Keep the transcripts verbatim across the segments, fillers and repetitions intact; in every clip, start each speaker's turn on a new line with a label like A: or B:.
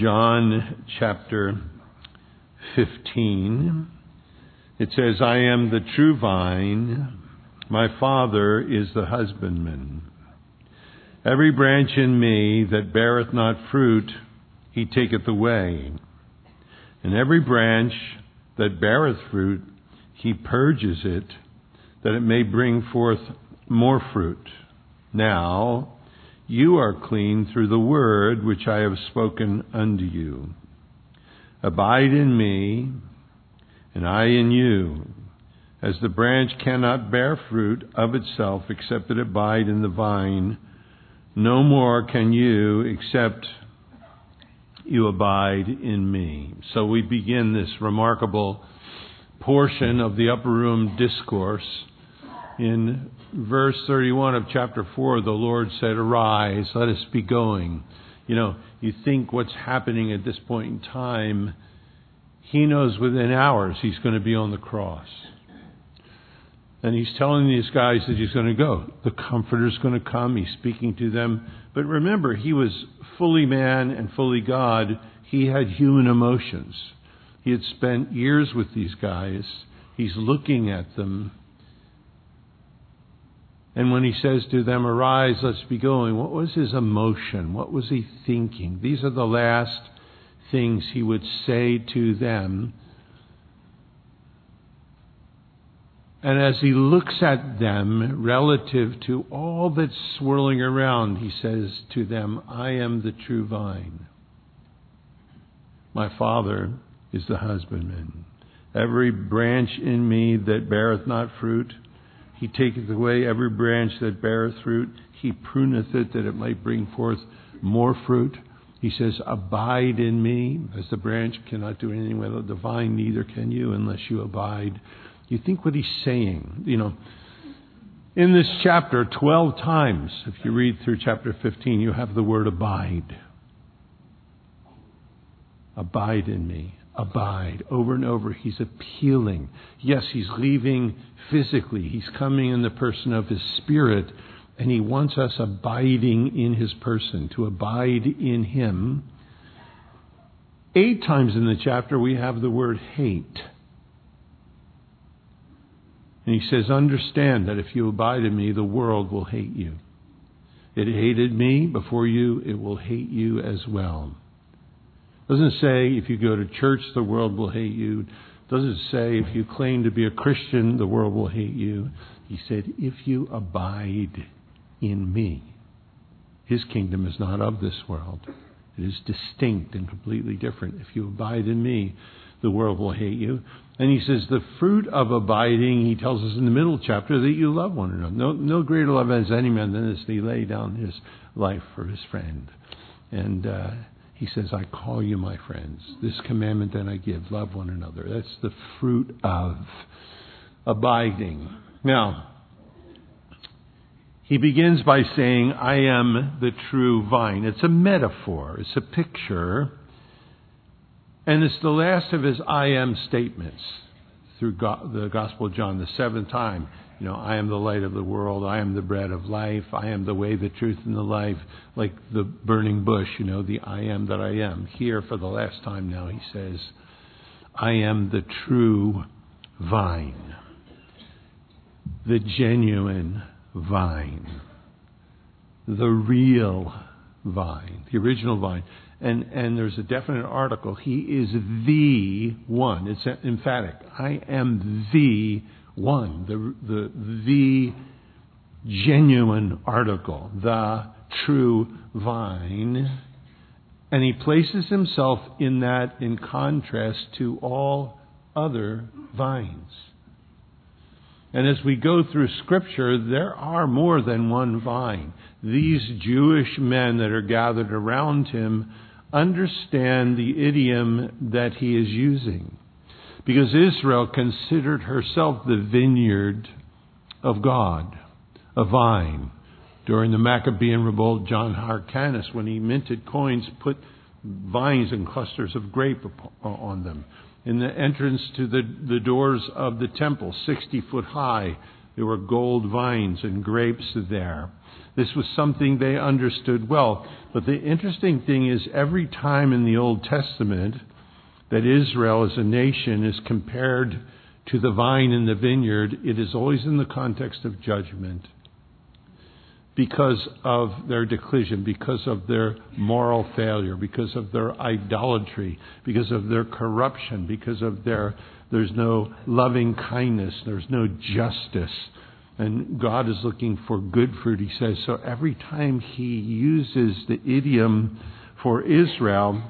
A: John chapter fifteen. It says, I am the true vine, my Father is the husbandman. Every branch in me that beareth not fruit, he taketh away. And every branch that beareth fruit, he purges it, that it may bring forth more fruit. Now, you are clean through the word which I have spoken unto you. Abide in me, and I in you. As the branch cannot bear fruit of itself except it abide in the vine, no more can you except you abide in me. So we begin this remarkable portion of the upper room discourse. In verse thirty-one of chapter four, the Lord said, arise, let us be going. You know, you think what's happening at this point in time, he knows within hours he's going to be on the cross. And he's telling these guys that he's going to go. The Comforter's going to come. He's speaking to them. But remember, he was fully man and fully God. He had human emotions. He had spent years with these guys. He's looking at them. And when he says to them, arise, let's be going, what was his emotion? What was he thinking? These are the last things he would say to them. And as he looks at them relative to all that's swirling around, he says to them, I am the true vine. My Father is the husbandman. Every branch in me that beareth not fruit, he taketh away. Every branch that beareth fruit, he pruneth it, that it might bring forth more fruit. He says, abide in me, as the branch cannot do anything without the vine, neither can you unless you abide. You think what he's saying, you know, in this chapter, twelve times, if you read through chapter fifteen, you have the word abide. Abide in me. Abide. Over and over, he's appealing. Yes, he's leaving physically. He's coming in the person of his Spirit, and he wants us abiding in his person, to abide in him. Eight times in the chapter, we have the word hate. And he says, understand that if you abide in me, the world will hate you. It hated me before you, it will hate you as well. Doesn't say if you go to church, the world will hate you. Doesn't say if you claim to be a Christian, the world will hate you. He said, if you abide in me. His kingdom is not of this world. It is distinct and completely different. If you abide in me, the world will hate you. And he says the fruit of abiding, he tells us in the middle chapter, that you love one another. No, no greater love has any man than this, that he lay down his life for his friend. And uh, he says, I call you my friends. This commandment that I give, love one another. That's the fruit of abiding. Now, he begins by saying, I am the true vine. It's a metaphor. It's a picture. And it's the last of his I am statements through God, the Gospel of John, the seventh time. You know, I am the light of the world. I am the bread of life. I am the way, the truth, and the life. Like the burning bush, you know, the I am that I am. Here, for the last time now, he says, I am the true vine. The genuine vine. The real vine. The original vine. And and there's a definite article. He is the one. It's emphatic. I am the one. The the the genuine article. The true vine. And he places himself in that in contrast to all other vines. And as we go through Scripture, there are more than one vine. These Jewish men that are gathered around him understand the idiom that he is using. Because Israel considered herself the vineyard of God, a vine. During the Maccabean revolt, John Hyrcanus, when he minted coins, put vines and clusters of grape on them. In the entrance to the, the doors of the temple, sixty foot high, There were gold vines and grapes there. This was something they understood well. But the interesting thing is, every time in the Old Testament that Israel as a nation is compared to the vine in the vineyard, it is always in the context of judgment. Because of their declension, because of their moral failure, because of their idolatry, because of their corruption, because of their, there's no loving kindness, there's no justice. And God is looking for good fruit, he says. So every time he uses the idiom for Israel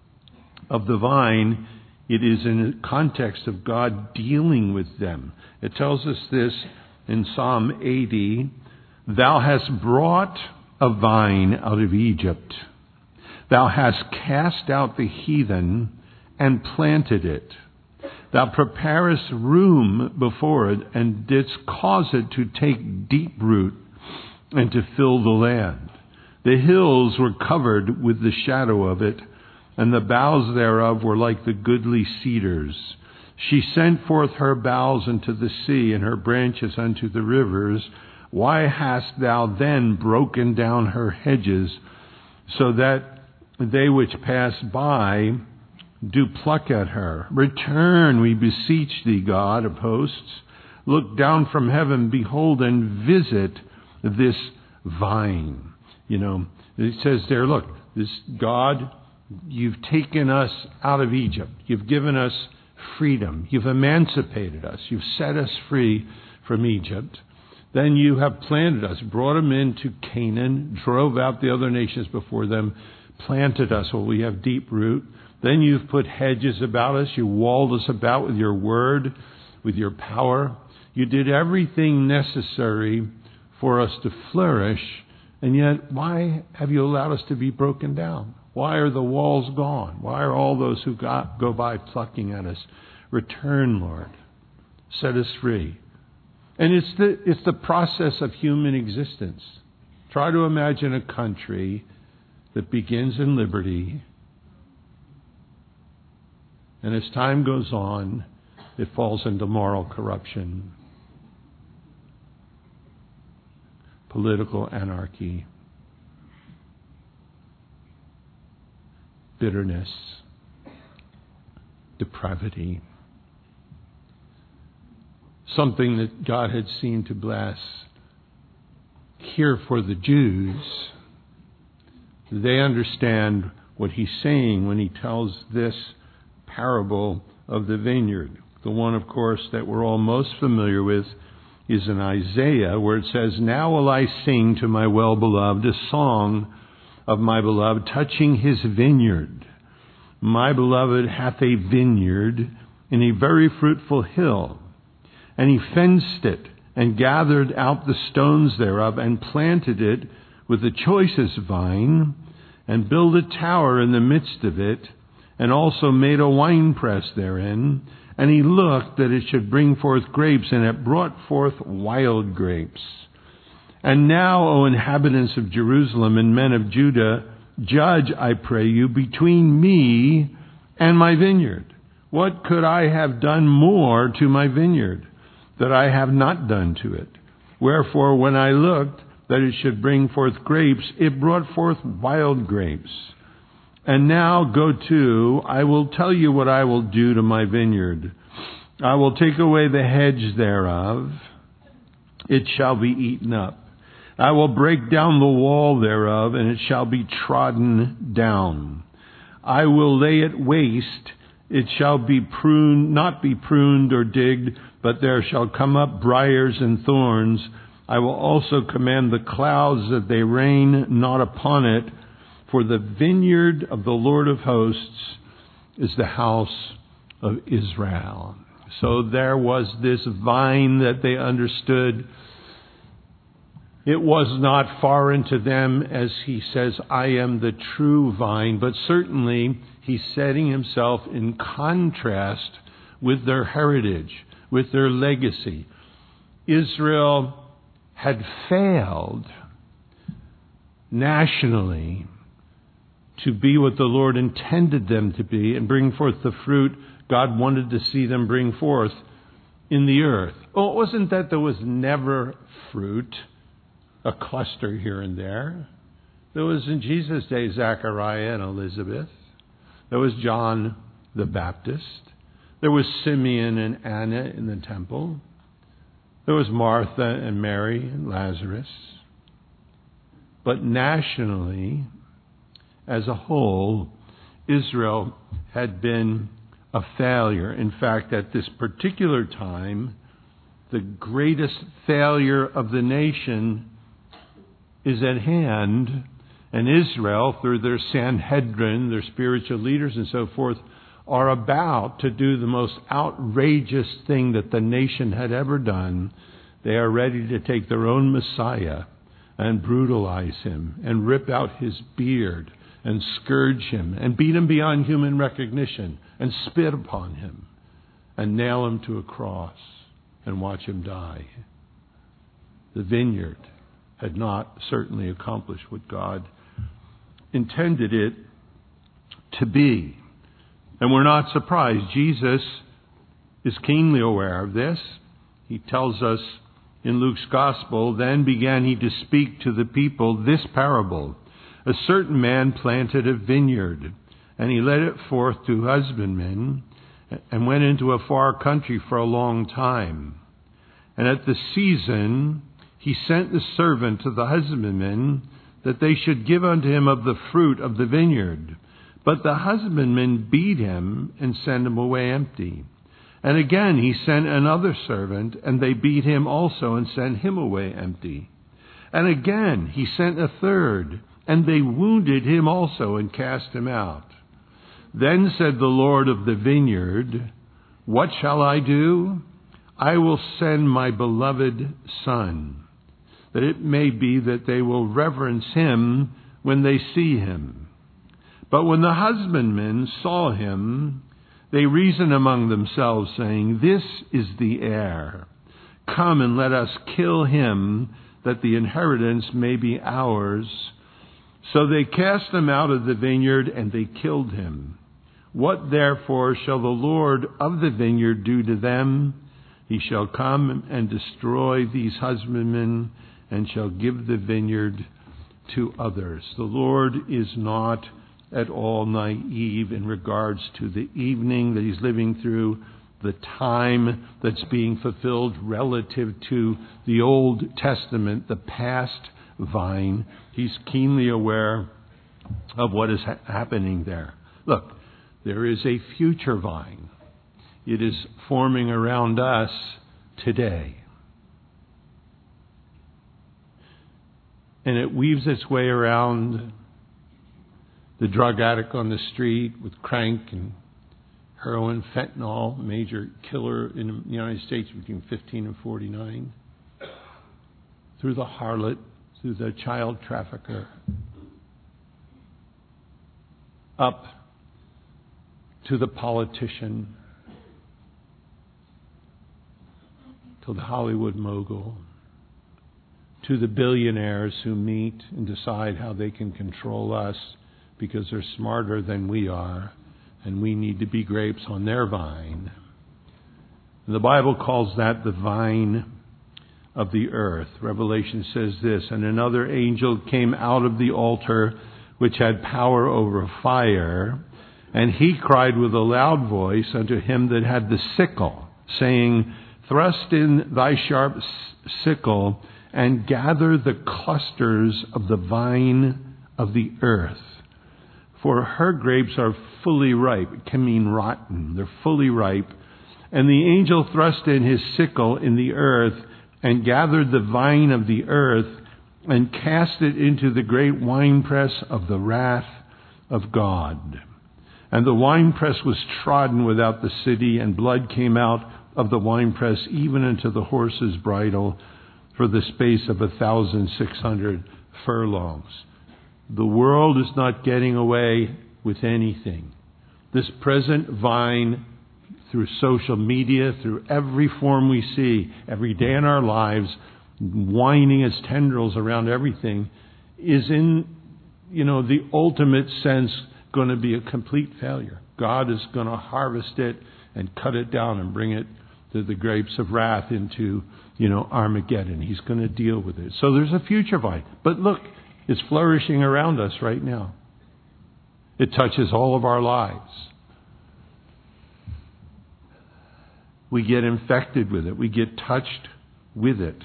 A: of the vine, it is in the context of God dealing with them. It tells us this in Psalm eighty. Thou hast brought a vine out of Egypt. Thou hast cast out the heathen and planted it. Thou preparest room before it and didst cause it to take deep root and to fill the land. The hills were covered with the shadow of it, and the boughs thereof were like the goodly cedars. She sent forth her boughs unto the sea, and her branches unto the rivers. Why hast thou then broken down her hedges, so that they which pass by do pluck at her? Return, we beseech thee, God of hosts. Look down from heaven, behold, and visit this vine. You know, it says there, look, this God, you've taken us out of Egypt. You've given us freedom. You've emancipated us. You've set us free from Egypt. Then you have planted us, brought them into Canaan, drove out the other nations before them, planted us where we have deep root. Then you've put hedges about us. You walled us about with your word, with your power. You did everything necessary for us to flourish. And yet, why have you allowed us to be broken down? Why are the walls gone? Why are all those who got, go by plucking at us? Return, Lord. Set us free. And it's the, it's the process of human existence. Try to imagine a country that begins in liberty, and as time goes on, it falls into moral corruption, political anarchy, bitterness, depravity. Something that God had seen to bless. Here for the Jews, they understand what he's saying when he tells this parable of the vineyard. The one, of course, that we're all most familiar with is in Isaiah, where it says, Now will I sing to my well-beloved a song of my beloved touching his vineyard. My beloved hath a vineyard in a very fruitful hill. And he fenced it, and gathered out the stones thereof, and planted it with the choicest vine, and built a tower in the midst of it, and also made a winepress therein. And he looked that it should bring forth grapes, and it brought forth wild grapes. And now, O inhabitants of Jerusalem and men of Judah, judge, I pray you, between me and my vineyard. What could I have done more to my vineyard that I have not done to it? Wherefore, when I looked that it should bring forth grapes, it brought forth wild grapes. And now go to, I will tell you what I will do to my vineyard. I will take away the hedge thereof. It shall be eaten up. I will break down the wall thereof, and it shall be trodden down. I will lay it waste. It shall be pruned, not be pruned or digged, but there shall come up briars and thorns. I will also command the clouds that they rain not upon it. For the vineyard of the Lord of hosts is the house of Israel. So there was this vine that they understood. It was not foreign to them, as he says, I am the true vine. But certainly he's setting himself in contrast with their heritage, with their legacy. Israel had failed nationally to be what the Lord intended them to be and bring forth the fruit God wanted to see them bring forth. in the earth. Oh, it wasn't that there was never fruit, a cluster here and there. There was in Jesus' day Zechariah and Elizabeth. There was John the Baptist. There was Simeon and Anna in the temple. There was Martha and Mary and Lazarus. But nationally, as a whole, Israel had been a failure. In fact, at this particular time, the greatest failure of the nation is at hand, and Israel, through their Sanhedrin, their spiritual leaders and so forth, are about to do the most outrageous thing that the nation had ever done. They are ready to take their own Messiah and brutalize him and rip out his beard and scourge him and beat him beyond human recognition and spit upon him and nail him to a cross and watch him die. The vineyard had not certainly accomplished what God intended it to be. And we're not surprised. Jesus is keenly aware of this. He tells us in Luke's Gospel, "Then began he to speak to the people this parable. A certain man planted a vineyard, and he led it forth to husbandmen, and went into a far country for a long time. And at the season he sent the servant to the husbandmen, that they should give unto him of the fruit of the vineyard. But the husbandmen beat him and sent him away empty. And again he sent another servant, and they beat him also and sent him away empty. And again he sent a third, and they wounded him also and cast him out. Then said the Lord of the vineyard, What shall I do? I will send my beloved Son, that it may be that they will reverence him when they see him. But when the husbandmen saw him, they reasoned among themselves, saying, This is the heir. Come and let us kill him, that the inheritance may be ours. So they cast him out of the vineyard, and they killed him. What therefore shall the Lord of the vineyard do to them? He shall come and destroy these husbandmen, and shall give the vineyard to others." The Lord is not at all naive in regards to the evening that he's living through, the time that's being fulfilled relative to the Old Testament, the past vine. He's keenly aware of what is ha- happening there. Look, there is a future vine. It is forming around us today. And it weaves its way around the drug addict on the street with crank and heroin, fentanyl, major killer in the United States between fifteen and forty-nine, through the harlot, through the child trafficker, up to the politician, to the Hollywood mogul, to the billionaires who meet and decide how they can control us because they're smarter than we are, and we need to be grapes on their vine. The Bible calls that the vine of the earth. Revelation says this, "And another angel came out of the altar which had power over fire, and he cried with a loud voice unto him that had the sickle, saying, Thrust in thy sharp sickle, and gather the clusters of the vine of the earth. For her grapes are fully ripe." It can mean rotten. They're fully ripe. "And the angel thrust in his sickle in the earth, and gathered the vine of the earth, and cast it into the great winepress of the wrath of God. And the winepress was trodden without the city, and blood came out of the winepress even unto the horse's bridle, for the space of a thousand six hundred furlongs." The world is not getting away with anything. This present vine, through social media, through every form we see every day in our lives, winding its tendrils around everything, is in, you know, the ultimate sense going to be a complete failure. God is going to harvest it and cut it down and bring it the, the grapes of wrath into, you know, Armageddon. He's going to deal with it. So there's a future vine. But look, it's flourishing around us right now. It touches all of our lives. We get infected with it. We get touched with it.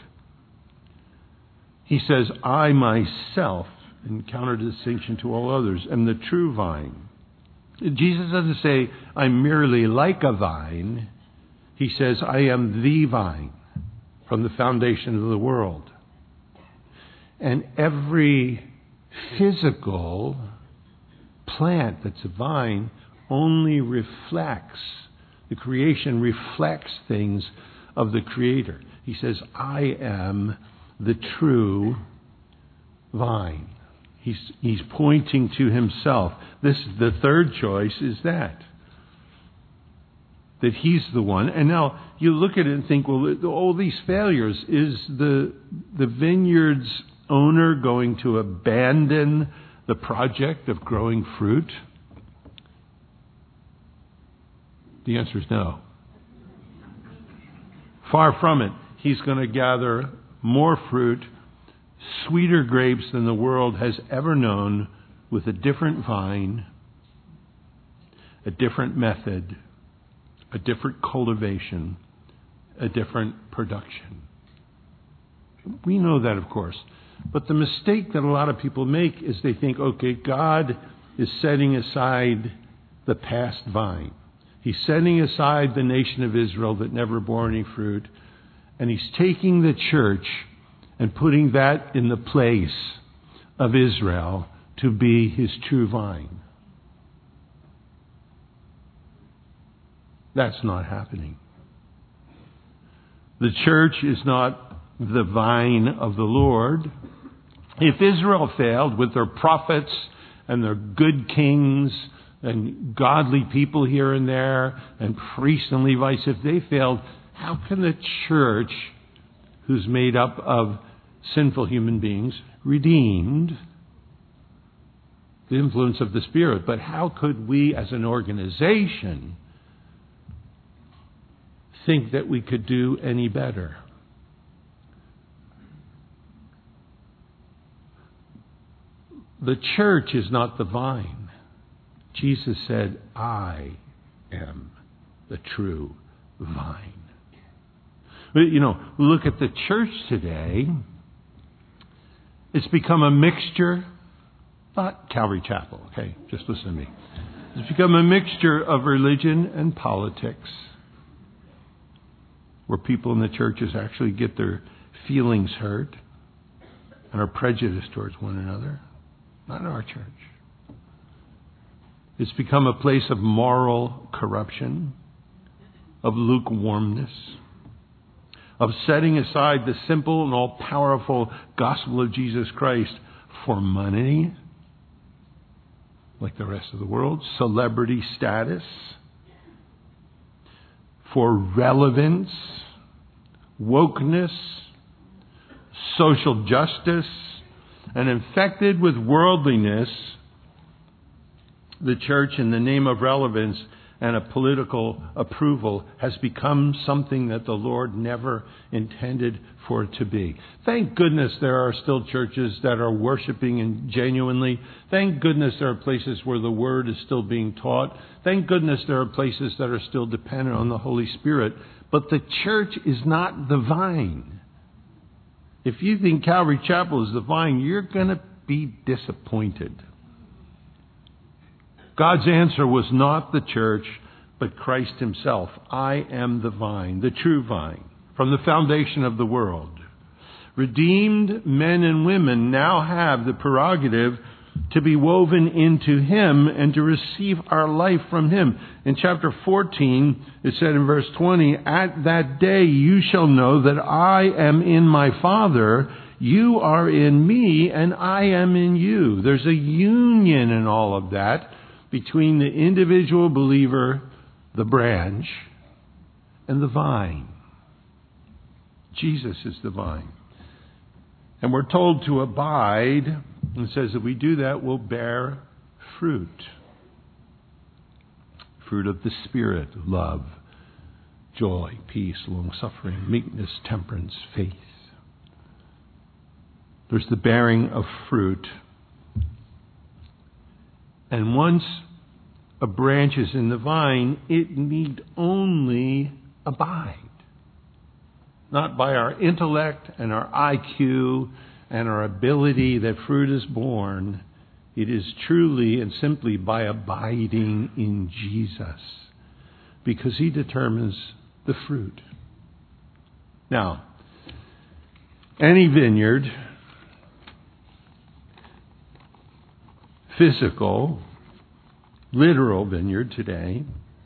A: He says, I myself, in counter-distinction to all others, am the true vine. Jesus doesn't say, I'm merely like a vine. He says, I am the vine from the foundation of the world. And every physical plant that's a vine only reflects, the creation reflects things of the Creator. He says, I am the true vine. He's, he's pointing to himself. This, the third choice is that. That he's the one. And now you look at it and think, well, all these failures, is the, the vineyard's owner going to abandon the project of growing fruit? The answer is no. Far from it. He's going to gather more fruit, sweeter grapes than the world has ever known, with a different vine, a different method, a different cultivation, a different production. We know that, of course. But the mistake that a lot of people make is they think, okay, God is setting aside the past vine. He's setting aside the nation of Israel that never bore any fruit, and he's taking the church and putting that in the place of Israel to be his true vine. That's not happening. The church is not the vine of the Lord. If Israel failed with their prophets and their good kings and godly people here and there and priests and Levites, if they failed, how can the church, who's made up of sinful human beings, redeemed, the influence of the Spirit, but how could we as an organization think that we could do any better? The church is not the vine. Jesus said, I am the true vine. But, you know, look at the church today. It's become a mixture, not Calvary Chapel, okay? Just listen to me. It's become a mixture of religion and politics, where people in the churches actually get their feelings hurt and are prejudiced towards one another. Not in our church. It's become a place of moral corruption, of lukewarmness, of setting aside the simple and all-powerful gospel of Jesus Christ for money, like the rest of the world, celebrity status, for relevance, wokeness, social justice, and infected with worldliness, the church, in the name of relevance and a political approval, has become something that the Lord never intended for it to be. Thank goodness there are still churches that are worshiping and genuinely. Thank goodness there are places where the Word is still being taught. Thank goodness there are places that are still dependent on the Holy Spirit. But the church is not the vine. If you think Calvary Chapel is the vine, you're going to be disappointed. God's answer was not the church, but Christ himself. I am the vine, the true vine, from the foundation of the world. Redeemed men and women now have the prerogative to be woven into him and to receive our life from him. In chapter fourteen, it said in verse twenty, at that day you shall know that I am in my Father, you are in me, and I am in you. There's a union in all of that between the individual believer, the branch, and the vine. Jesus is the vine. And we're told to abide, and it says that we do that, we'll bear fruit. Fruit of the Spirit, love, joy, peace, long-suffering, meekness, temperance, faith. There's the bearing of fruit. And once a branch is in the vine, it need only abide. Not by our intellect and our I Q and our ability that fruit is born. It is truly and simply by abiding in Jesus, because He determines the fruit. Now, any vineyard, physical, literal vineyard today,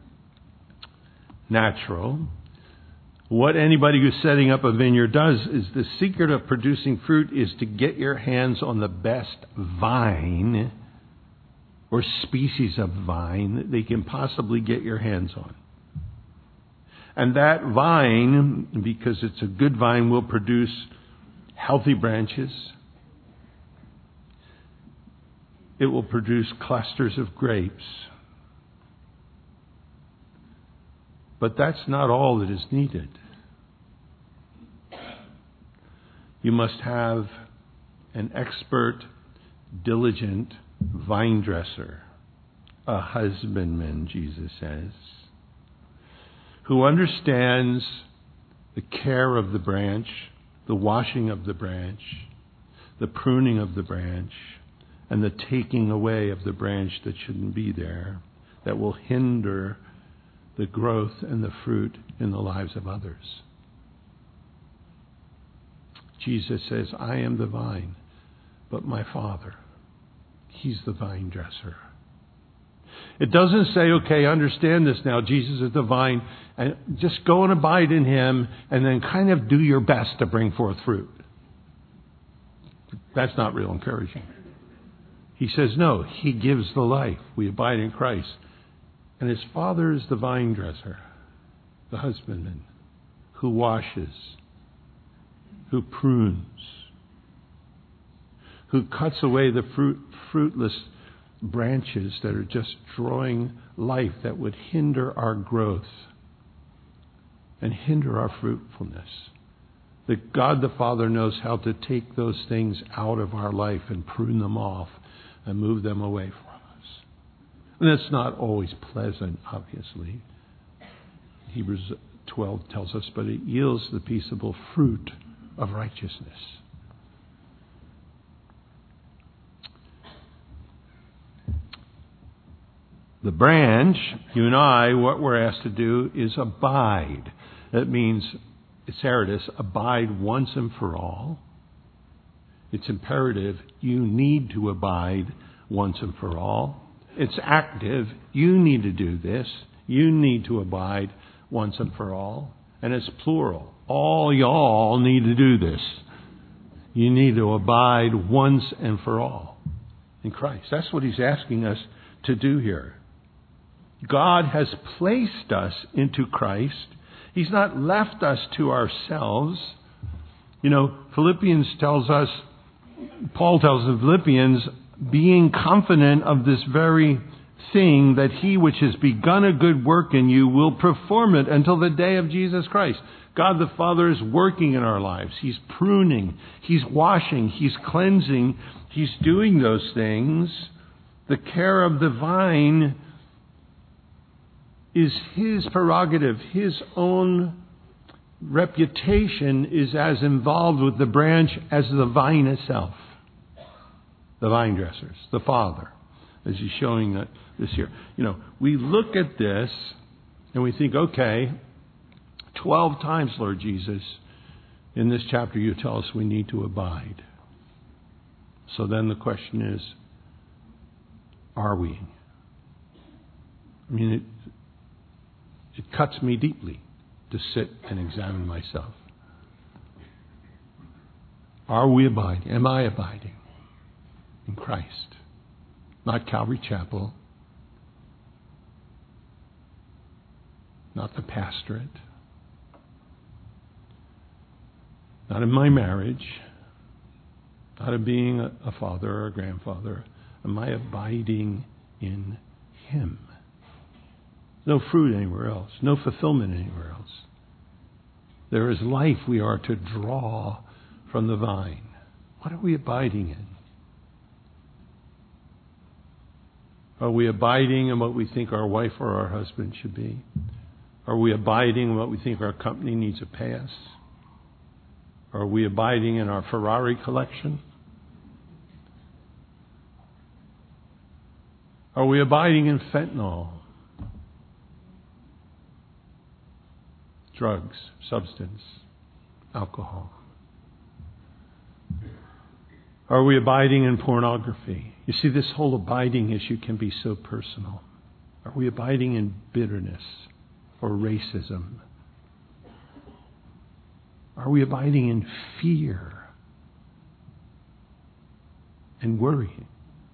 A: natural, what anybody who's setting up a vineyard does is the secret of producing fruit is to get your hands on the best vine or species of vine that they can possibly get your hands on. And that vine, because it's a good vine, will produce healthy branches. It will produce clusters of grapes. But that's not all that is needed. You must have an expert, diligent vine dresser, a husbandman, Jesus says, who understands the care of the branch, the washing of the branch, the pruning of the branch, and the taking away of the branch that shouldn't be there, that will hinder the growth and the fruit in the lives of others. Jesus says, I am the vine, but my Father, He's the vine dresser. It doesn't say, okay, understand this now, Jesus is the vine, and just go and abide in Him, and then kind of do your best to bring forth fruit. That's not real encouraging. He says, no, He gives the life. We abide in Christ. And His Father is the vine dresser, the husbandman, who washes, who prunes, who cuts away the fruit, fruitless branches that are just drawing life that would hinder our growth and hinder our fruitfulness. That God the Father knows how to take those things out of our life and prune them off and move them away from us. And that's not always pleasant, obviously. Hebrews twelve tells us, but it yields the peaceable fruit of righteousness. The branch, you and I, what we're asked to do is abide. That means, it's aorist, abide once and for all. It's imperative. You need to abide once and for all. It's active. You need to do this. You need to abide once and for all. And it's plural. All y'all need to do this. You need to abide once and for all in Christ. That's what He's asking us to do here. God has placed us into Christ. He's not left us to ourselves. You know, Philippians tells us, Paul tells the Philippians, being confident of this very thing, that He which has begun a good work in you will perform it until the day of Jesus Christ. God the Father is working in our lives. He's pruning. He's washing. He's cleansing. He's doing those things. The care of the vine is His prerogative. His own reputation is as involved with the branch as the vine itself. The vine dressers, the Father, as He's showing that this here. You know, we look at this and we think, okay, twelve times, Lord Jesus, in this chapter you tell us we need to abide. So then the question is, are we? I mean, it, it cuts me deeply to sit and examine myself. Are we abiding? Am I abiding in Christ? Not Calvary Chapel. Not the pastorate. Not in my marriage. Not in being a, a father or a grandfather. Am I abiding in Him? No fruit anywhere else. No fulfillment anywhere else. There is life we are to draw from the vine. What are we abiding in? Are we abiding in what we think our wife or our husband should be? Are we abiding in what we think our company needs to pay us? Are we abiding in our Ferrari collection? Are we abiding in fentanyl? Drugs, substance, alcohol. Are we abiding in pornography? You see, this whole abiding issue can be so personal. Are we abiding in bitterness or racism? Are we abiding in fear and worrying,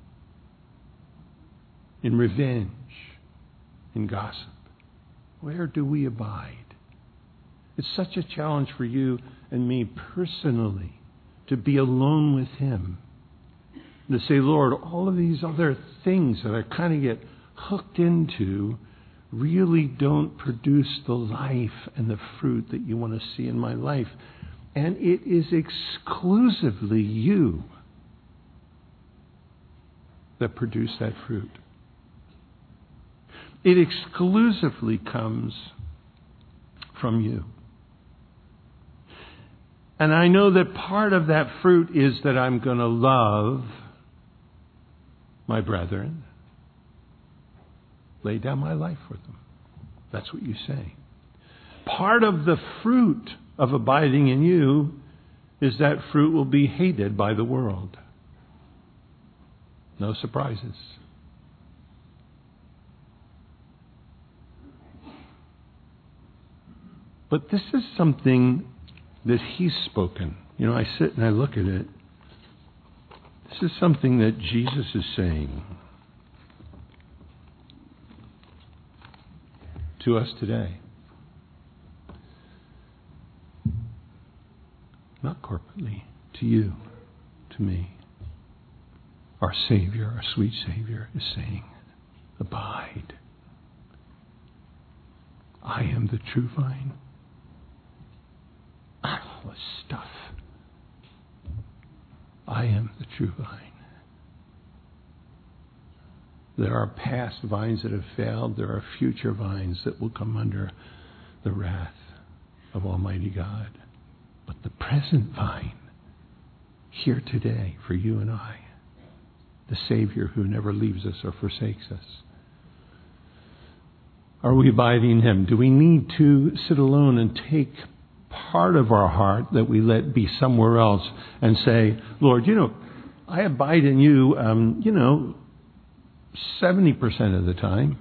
A: in revenge, in gossip? Where do we abide? It's such a challenge for you and me personally to be alone with Him. And to say, Lord, all of these other things that I kind of get hooked into really don't produce the life and the fruit that you want to see in my life. And it is exclusively you that produce that fruit. It exclusively comes from you. And I know that part of that fruit is that I'm going to love my brethren, lay down my life for them. That's what you say. Part of the fruit of abiding in you is that fruit will be hated by the world. No surprises. But this is something that He's spoken. You know, I sit and I look at it. This is something that Jesus is saying to us today. Not corporately, to you, to me. Our Savior, our sweet Savior, is saying, abide. I am the true vine. All this stuff. I am the true vine. There are past vines that have failed. There are future vines that will come under the wrath of Almighty God. But the present vine, here today for you and I, the Savior who never leaves us or forsakes us. Are we abiding in Him? Do we need to sit alone and take part of our heart that we let be somewhere else and say, Lord, you know, I abide in you, um, you know, seventy percent of the time.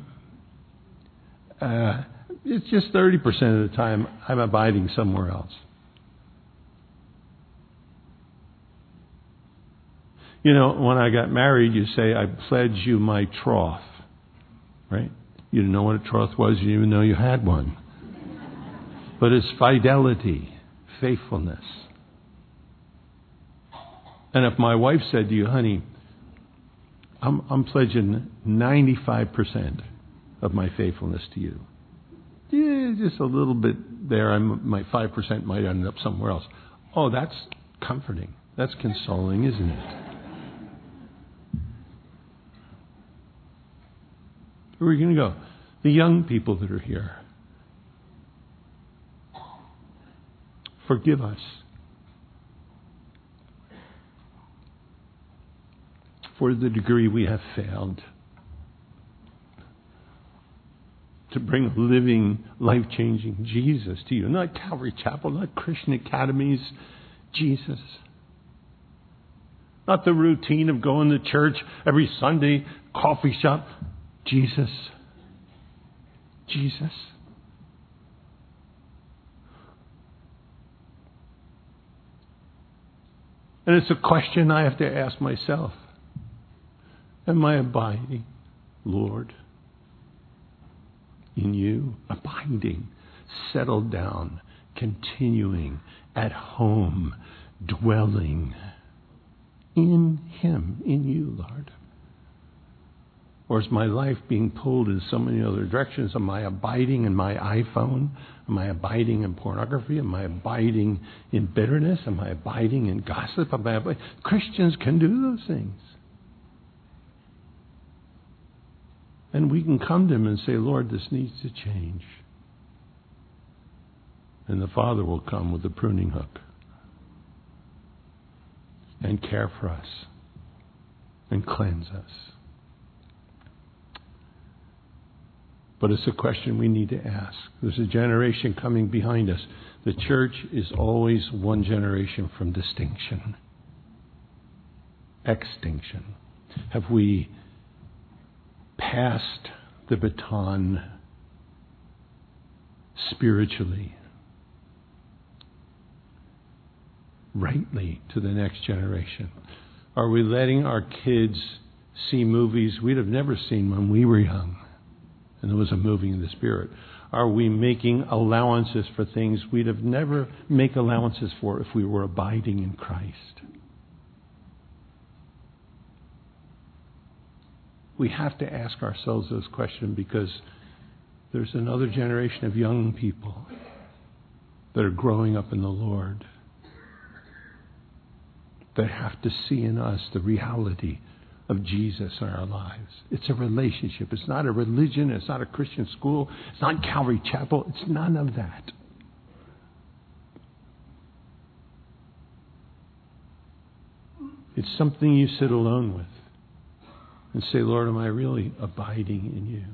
A: Uh, it's just thirty percent of the time I'm abiding somewhere else. You know, when I got married, you say, I pledge you my troth. Right? You didn't know what a troth was. You didn't even know you had one. But it's fidelity, faithfulness. And if my wife said to you, honey, I'm, I'm pledging ninety-five percent of my faithfulness to you. Yeah, just a little bit there. I'm, my five percent might end up somewhere else. Oh, that's comforting. That's consoling, isn't it? Where are we going to go? The young people that are here. Forgive us for the degree we have failed to bring living, life-changing Jesus to you. Not Calvary Chapel, not Christian academies, Jesus. Not the routine of going to church every Sunday, coffee shop. Jesus. Jesus. And it's a question I have to ask myself. Am I abiding, Lord, in you? Abiding, settled down, continuing, at home, dwelling in Him, in you, Lord. Or is my life being pulled in so many other directions? Am I abiding in my iPhone? Am I abiding in pornography? Am I abiding in bitterness? Am I abiding in gossip? Am I abiding? Christians can do those things. And we can come to Him and say, Lord, this needs to change. And the Father will come with the pruning hook and care for us and cleanse us. But it's a question we need to ask. There's a generation coming behind us. The church is always one generation from distinction. Extinction. Have we passed the baton spiritually, rightly to the next generation? Are we letting our kids see movies we'd have never seen when we were young? And there was a moving in the Spirit. Are we making allowances for things we'd have never make allowances for if we were abiding in Christ? We have to ask ourselves those questions because there's another generation of young people that are growing up in the Lord that have to see in us the reality of Jesus in our lives. It's a relationship. It's not a religion. It's not a Christian school. It's not Calvary Chapel. It's none of that. It's something you sit alone with and say, Lord, am I really abiding in you?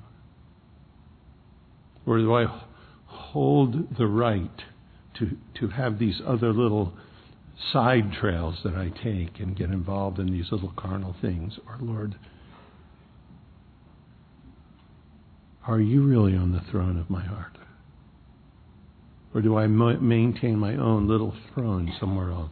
A: Or do I hold the right to, to have these other little side trails that I take and get involved in these little carnal things? Or Lord, are you really on the throne of my heart? Or do I mo- maintain my own little throne somewhere else?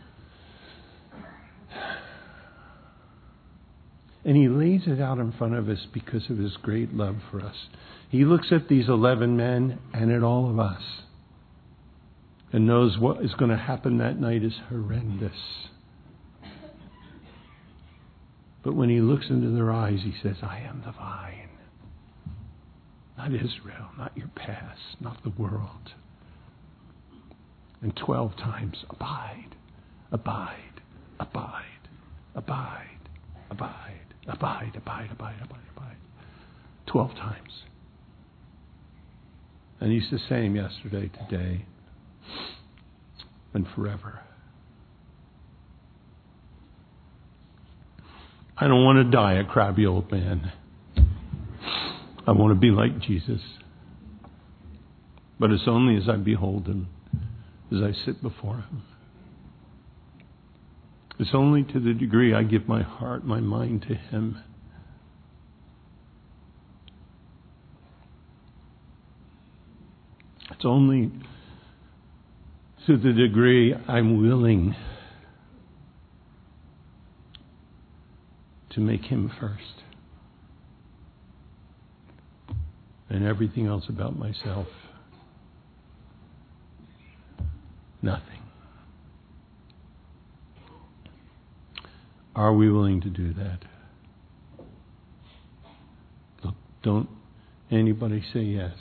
A: And He lays it out in front of us because of His great love for us. He looks at these eleven men and at all of us and knows what is going to happen that night is horrendous. But when He looks into their eyes, He says, I am the vine. Not Israel, not your past, not the world. And twelve times, abide, abide, abide, abide, abide, abide, abide, abide, abide, abide. Twelve times. And He's the same yesterday, today, and forever. I don't want to die a crabby old man. I want to be like Jesus. But it's only as I behold Him, as I sit before Him. It's only to the degree I give my heart, my mind to Him. It's only to the degree I'm willing to make Him first. And everything else about myself, nothing. Are we willing to do that? Look, don't anybody say yes.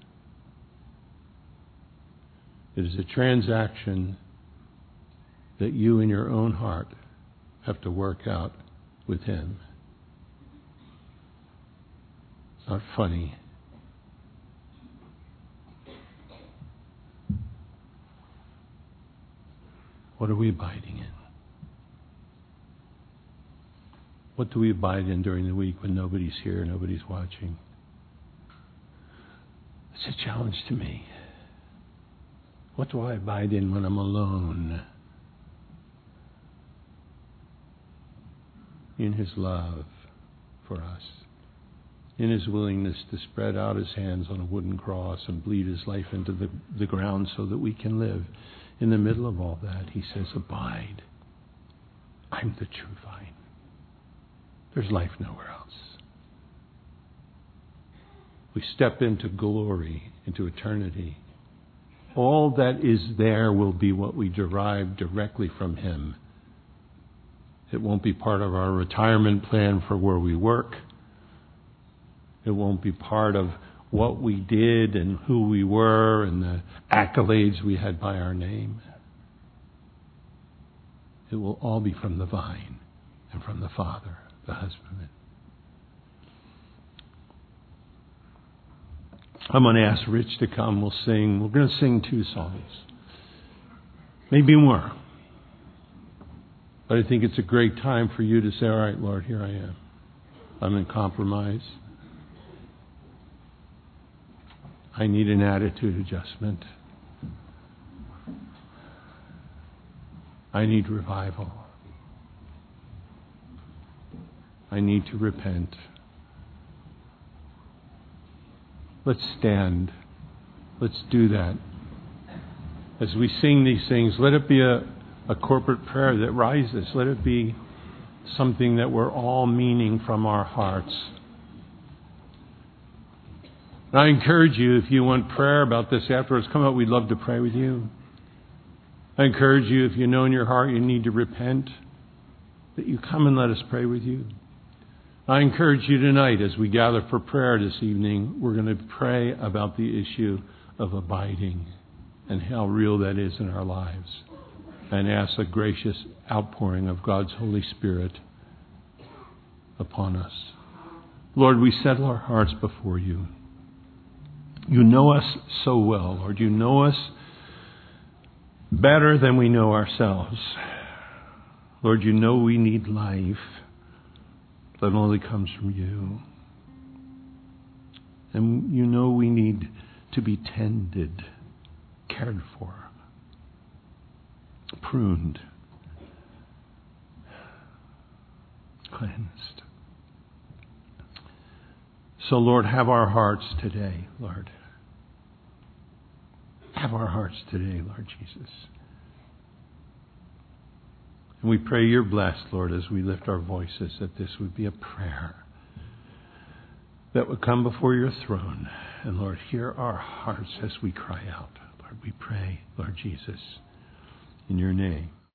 A: It is a transaction that you in your own heart have to work out with Him. It's not funny. What are we abiding in? What do we abide in during the week when nobody's here, nobody's watching? It's a challenge to me. What do I abide in when I'm alone? In His love for us. In His willingness to spread out His hands on a wooden cross and bleed His life into the, the ground so that we can live. In the middle of all that, He says, abide. I'm the true vine. There's life nowhere else. We step into glory, into eternity. All that is there will be what we derive directly from Him. It won't be part of our retirement plan for where we work. It won't be part of what we did and who we were and the accolades we had by our name. It will all be from the vine and from the Father, the husbandman. I'm going to ask Rich to come. We'll sing. We're going to sing two songs. Maybe more. But I think it's a great time for you to say, all right, Lord, here I am. I'm in compromise. I need an attitude adjustment. I need revival. I need to repent. Let's stand. Let's do that. As we sing these things, let it be a, a corporate prayer that rises. Let it be something that we're all meaning from our hearts. And I encourage you, if you want prayer about this afterwards, come out. We'd love to pray with you. I encourage you, if you know in your heart you need to repent, that you come and let us pray with you. I encourage you tonight, as we gather for prayer this evening, we're going to pray about the issue of abiding and how real that is in our lives, and ask a gracious outpouring of God's Holy Spirit upon us. Lord, we settle our hearts before you. You know us so well, Lord. You know us better than we know ourselves. Lord, you know we need life that only comes from you. And you know we need to be tended, cared for, pruned, cleansed. So, Lord, have our hearts today, Lord. Have our hearts today, Lord Jesus. And we pray you're blessed, Lord, as we lift our voices, that this would be a prayer that would come before your throne. And, Lord, hear our hearts as we cry out. Lord, we pray, Lord Jesus, in your name.